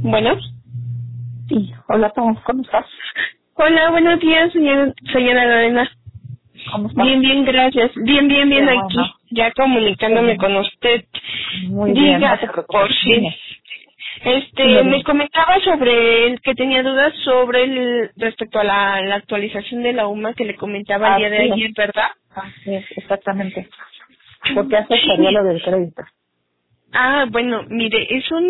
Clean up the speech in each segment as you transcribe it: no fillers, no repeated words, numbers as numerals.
Bueno. Sí, hola, ¿cómo estás? Hola, buenos días, señora Lorena. ¿Cómo estás? Bien, gracias. Bien, Qué aquí, bueno. ya comunicándome con usted. Muy bien, no Diga, te preocupes. por fin. Dime. Dime, Me dime. comentaba sobre el que tenía dudas sobre respecto a la actualización de la UMA que le comentaba el día de Así es, ayer, ¿verdad? así es, exactamente. ¿Por qué aceptaría Sí. lo del crédito? Bueno, mire,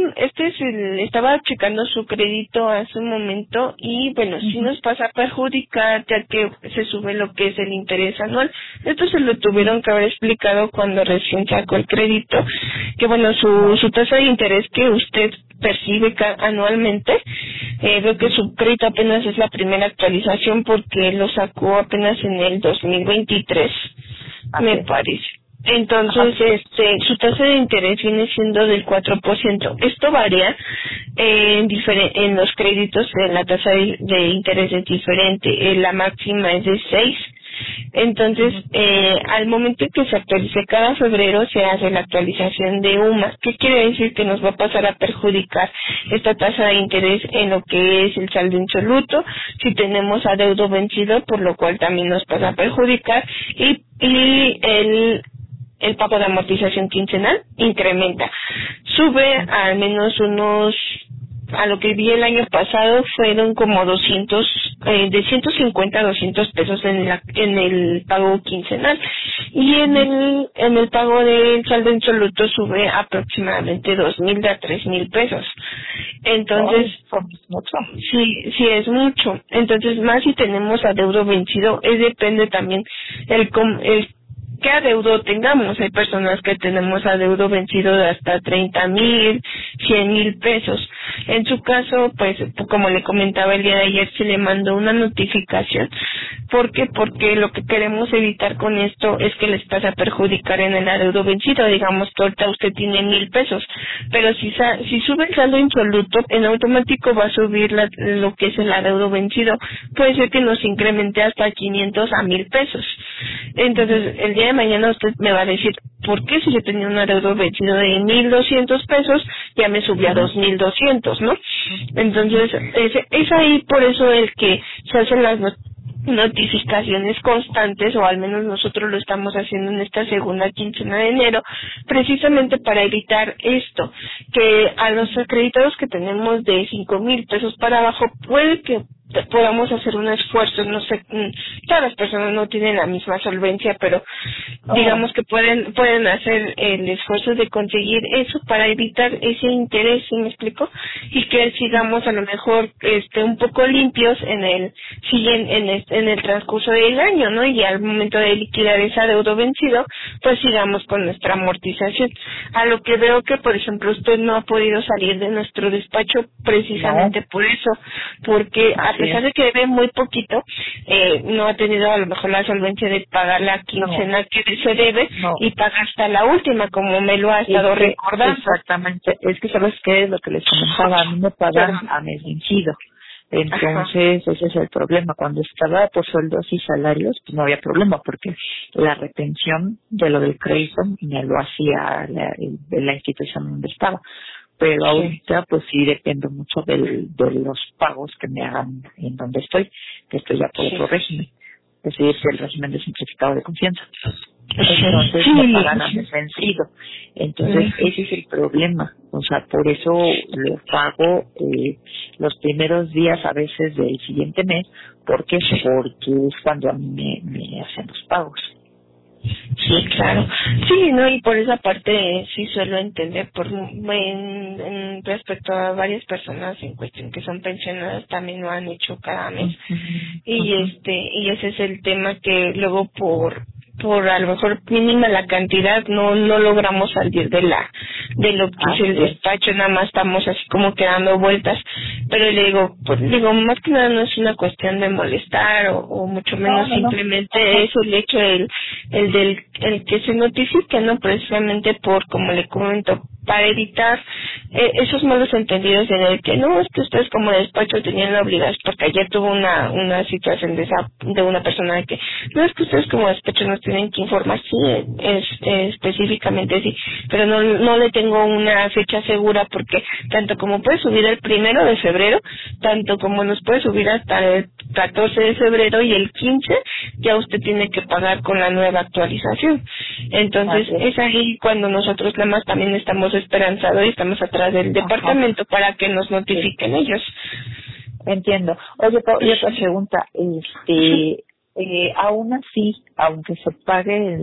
estaba checando su crédito hace un momento y bueno, sí Ujú. nos pasa a perjudicar ya que se sube lo que es el interés anual. Esto se lo tuvieron que haber explicado cuando recién sacó el crédito, que bueno, No. su tasa de interés que usted percibe anualmente, veo que su crédito apenas es la primera actualización porque lo sacó apenas en el 2023, Así me es. parece. Ajá. Entonces, su tasa de interés viene siendo del 4%. Esto varía en los créditos, la tasa de interés es diferente. La máxima es de 6. Entonces, Ujú. al momento que se actualice cada febrero se hace la actualización de UMA. ¿Qué quiere decir? Que nos va a pasar a perjudicar esta tasa de interés en lo que es el saldo insoluto, si tenemos adeudo vencido, por lo cual también nos pasa a perjudicar, y el pago de amortización quincenal incrementa. Sube al menos a lo que vi el año pasado fueron como 200, de 150 a 200 pesos en el pago quincenal. Y en el pago del saldo insoluto sube aproximadamente 2,000 a 3,000 pesos. Entonces, Ay, son mucho. sí es mucho. Entonces, más si tenemos adeudo vencido, depende también el qué adeudo tengamos. Hay personas que tenemos adeudo vencido de hasta 30,000, 100,000 pesos. En su caso, pues, como le comentaba el día de ayer, se le mandó una notificación. ¿Por qué? Porque lo que queremos evitar con esto es que les pase a perjudicar en el adeudo vencido. Digamos que ahorita usted tiene 1,000 pesos, pero si sube el saldo insoluto, en automático va a subir lo que es el adeudo vencido. Puede ser que nos incremente hasta 500 a 1,000 pesos. Entonces, el día de mañana usted me va a decir, ¿por qué si yo tenía un adeudo vencido de 1,200 pesos, ya me subió a 2,200, ¿no? Entonces, es ahí por eso el que se hacen las notificaciones constantes, o al menos nosotros lo estamos haciendo en esta segunda quincena de enero, precisamente para evitar esto, que a los acreditados que tenemos de 5,000 pesos para abajo, puede que podamos hacer un esfuerzo. No sé, todas las personas no tienen la misma solvencia, pero Claro. digamos que pueden hacer el esfuerzo de conseguir eso para evitar ese interés, ¿sí me explico? Y que sigamos a lo mejor un poco limpios en el transcurso del año, ¿no? Y al momento de liquidar ese adeudo vencido, pues sigamos con nuestra amortización. A lo que veo que, por ejemplo, usted no ha podido salir de nuestro despacho No, precisamente por eso, porque a así pesar es. de que debe muy poquito, no ha tenido a lo mejor la solvencia de pagar la No, quincena que se debe no. y pagar hasta la última, como me lo ha Es estado que, recordando. exactamente, es que sabes qué es lo que les comentaba, a mí me pagan Perdón. a mes vencido. Ajá. Entonces, ese es el problema. Cuando estaba por sueldos y salarios, pues no había problema, porque la retención de lo del crédito me lo hacía la institución donde estaba. Pero Sí. ahorita, pues sí dependo mucho de los pagos que me hagan en donde estoy, que estoy ya por Sí. otro régimen, es decir, el régimen de simplificado de confianza. Sí. Entonces me pagan a mes vencido. Entonces Ujú. ese es el problema. O sea, por eso lo pago los primeros días a veces del siguiente mes. ¿Por qué? Porque es cuando a mí me hacen los pagos. Sí, claro. Sí, no, y por esa parte sí suelo entender respecto a varias personas en cuestión que son pensionadas, también lo han hecho cada mes. Ujú, Y ujú. y ese es el tema, que luego por a lo mejor mínima la cantidad no logramos salir de lo que es el Así es. despacho. Nada más estamos así como que dando vueltas. Pero le digo, pues digo, más que nada no es una cuestión de molestar o mucho No, menos, no, no. simplemente Ajá. es el hecho el que se notifique, ¿no? Precisamente por, como le comento, para evitar esos malos entendidos en el que no, es que ustedes como despacho tenían la obligación, porque ayer tuvo una situación de una persona de que no, es que ustedes como despacho nos tienen que informar, sí, específicamente sí, pero no le tengo una fecha segura, porque tanto como puede subir el 1 de febrero, tanto como nos puede subir hasta el 14 de febrero, y el 15 ya usted tiene que pagar con la nueva actualización. Entonces es ahí cuando nosotros nada más también estamos esperanzados y estamos atrás del departamento para que nos notifiquen ellos. Entiendo. Oye, y otra pregunta, aún así, aunque se pague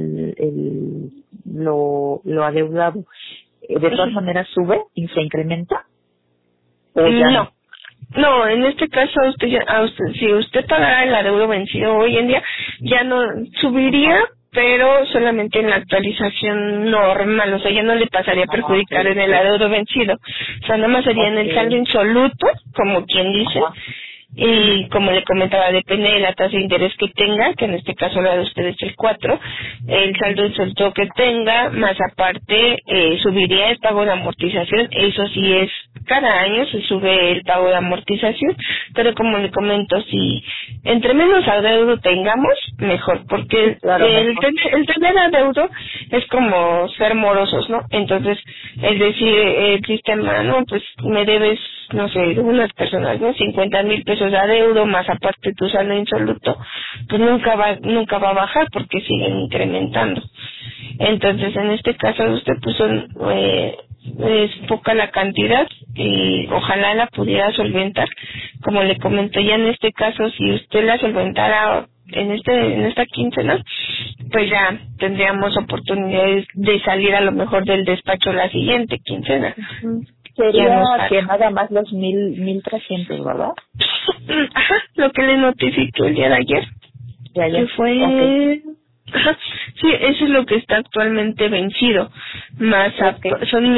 lo adeudado, ¿de todas maneras sube y se incrementa? ¿O ya no? No, en este caso si usted pagara el adeudo vencido hoy en día, ya no subiría, pero solamente en la actualización normal, o sea, ya no le pasaría a perjudicar en el adeudo vencido, o sea, nada más sería en el saldo insoluto, como quien dice, y como le comentaba, depende de la tasa de interés que tenga, que en este caso la de ustedes es el 4, el saldo insoluto que tenga, más aparte subiría el pago de amortización. Eso sí, es cada año se sube el pago de amortización, pero como le comento, si entre menos adeudo tengamos, mejor, porque el tener adeudo es como ser morosos, ¿no? Entonces, es decir, el sistema, no, pues me debes, no sé, unas personas, ¿no? 50,000 pesos de adeudo, más aparte tu saldo insoluto, pues nunca va a bajar porque siguen incrementando. Entonces, en este caso usted pues es poca la cantidad y ojalá la pudiera solventar. Como le comento, ya en este caso, si usted la solventara en esta quincena, pues ya tendríamos oportunidades de salir a lo mejor del despacho la siguiente quincena. Sería que nada más los 1,300, ¿verdad? Ajá, lo que le notificó el día de ayer. Que fue... Ajá, sí, eso es lo que está actualmente vencido. Más son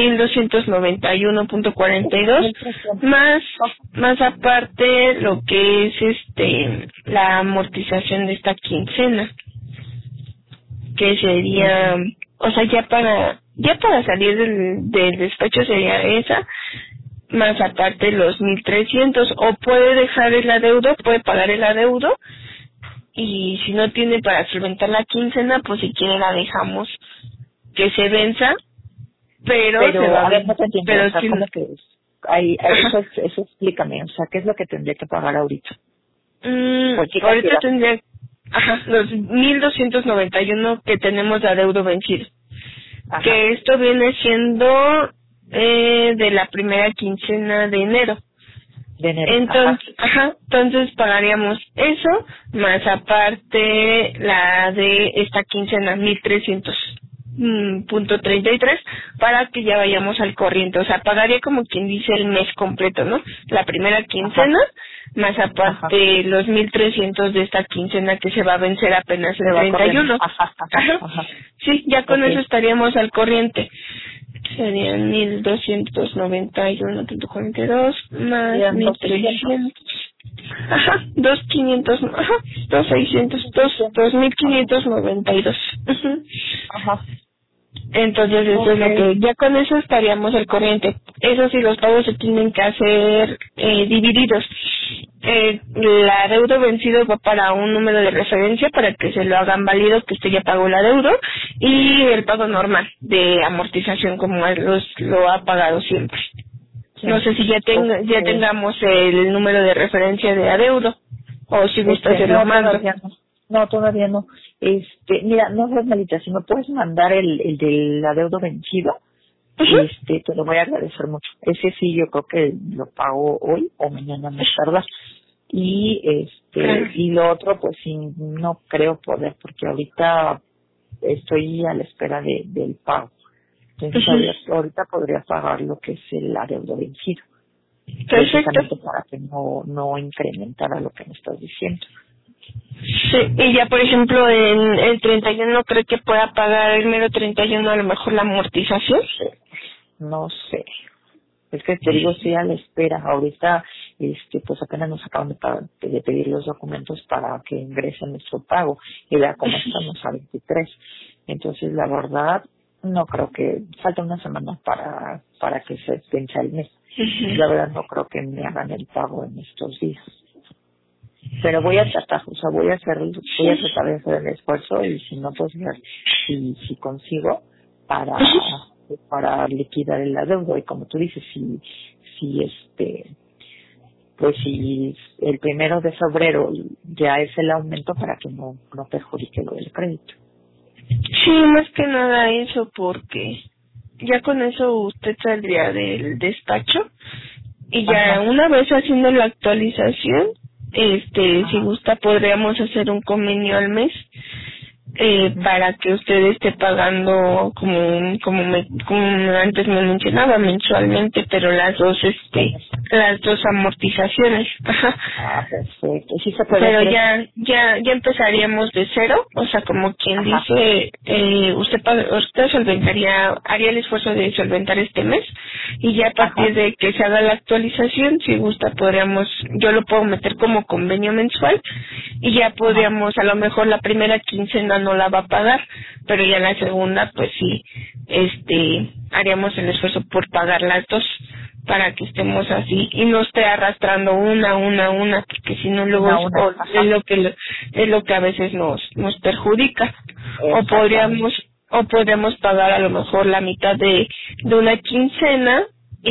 1,291.42, más aparte lo que es la amortización de esta quincena, que sería, o sea, ya para salir del despacho sería esa, más aparte los 1,300, o puede dejar el adeudo, puede pagar el adeudo, y si no tiene para solventar la quincena, pues si quiere la dejamos que se venza, pero se va a ver, no te entiendo, pero o sea, ¿cómo que es? Eso explícame, o sea, ¿qué es lo que tendría que pagar ahorita? Ahorita tendría, los 1,291 que tenemos de adeudo vencido. Que esto viene siendo de la primera quincena de enero. Entonces pagaríamos eso, más aparte la de esta quincena, 1,300.33, para que ya vayamos al corriente. O sea, pagaría como quien dice el mes completo, ¿no? La primera quincena, más aparte los 1,300 de esta quincena que se va a vencer apenas el 31. Sí, ya con eso estaríamos al corriente. Serían 1,291.42 más 1,300. 2,500, 2,600, 2,592. Entonces eso es lo que, ya con eso estaríamos al corriente. Eso sí, los pagos se tienen que hacer divididos. El adeudo vencido va para un número de referencia para que se lo hagan válido que usted ya pagó el adeudo, y el pago normal de amortización como él lo ha pagado siempre. No sé si ya tengamos el número de referencia de adeudo, o si gusta se lo mando. No, todavía no. Mira, no seas malita, si me puedes mandar el del adeudo vencido, te lo voy a agradecer mucho. Ese sí, yo creo que lo pago hoy o mañana más tarde. Y y lo otro, pues sí, no creo poder, porque ahorita estoy a la espera del pago. Entonces, ahorita podría pagar lo que es el adeudo vencido. Precisamente para que no incrementara lo que me estás diciendo. Sí, y ya por ejemplo en el 31 no creo que pueda pagar el mero 31 a lo mejor la amortización. No sé. Es que te digo, estoy a la espera. Ahorita, pues apenas nos acaban de pedir los documentos para que ingrese nuestro pago. Y vea cómo estamos a 23. Entonces, la verdad, No creo que falta una semana para que se venza el mes. Ujú. La verdad no creo que me hagan el pago en estos días. Pero voy a tratar, o sea, voy a tratar de hacer el esfuerzo y si no, pues ver si consigo para liquidar el adeudo. Y como tú dices, pues si el 1 de febrero ya es el aumento para que no perjudique lo del crédito. Sí, más que nada eso, porque ya con eso usted saldría del despacho y ya Ajá. una vez haciendo la actualización, si gusta podríamos hacer un convenio al mes para que usted esté pagando como antes me mencionaba mensualmente, pero las dos amortizaciones. Ajá. Ah, perfecto. Sí se puede Pero hacer. ya empezaríamos de cero, o sea, como quien Ajá. dice, usted haría el esfuerzo de solventar este mes y ya a partir Ajá. de que se haga la actualización, si gusta yo lo puedo meter como convenio mensual y ya Ajá. podríamos, a lo mejor la primera quincena no la va a pagar, pero ya la segunda, pues sí, haríamos el esfuerzo por pagar las dos para que estemos así y no esté arrastrando una, porque si no luego Una. Ajá. es lo que a veces nos perjudica. Exactamente. O podríamos pagar a lo mejor la mitad de una quincena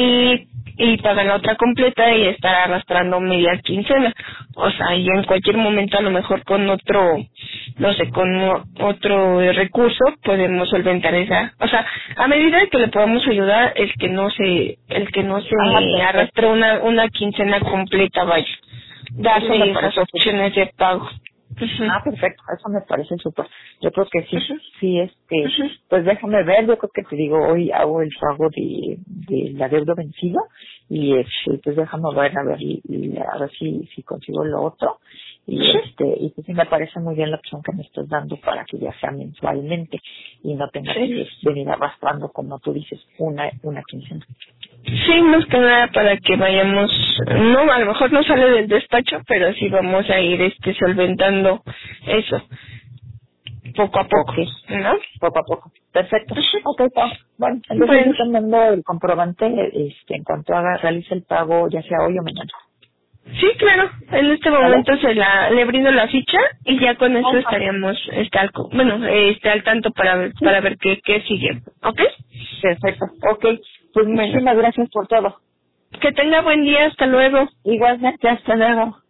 y pagar la otra completa y estar arrastrando media quincena. O sea, y en cualquier momento a lo mejor con otro, no sé, otro recurso podemos solventar esa. O sea, a medida que le podamos ayudar, el que no se Perfecto. arrastre una quincena completa, vaya. Eso me Darle esas parece súper. opciones de pago. Ujú. Perfecto, eso me parece súper. Yo creo que sí, Ujú. sí, Ujú. pues déjame ver, yo creo que te digo, hoy hago el pago de la deuda vencida y pues déjame ver, a ver si consigo lo otro y pues sí me parece muy bien la opción que me estás dando para que ya sea mensualmente y no tenga Sí. que venir arrastrando, como tú dices, una quincena. Sí, más que nada para que vayamos, no, a lo mejor no sale del despacho, pero sí vamos a ir solventando eso, poco a poco, Ok, ¿no? poco a poco. Perfecto. Ujú. Ok, Pau. Bueno, entonces Bueno, yo te mando el comprobante en cuanto realice el pago, ya sea hoy o mañana. sí, claro, en este ¿Vale? momento le brindo la ficha y ya con eso Ajá. estaríamos al tanto para ver qué sigue, ¿ok? Perfecto. Ok, pues Bueno, muchísimas gracias por todo. que tenga buen día, hasta luego. Igualmente, hasta luego.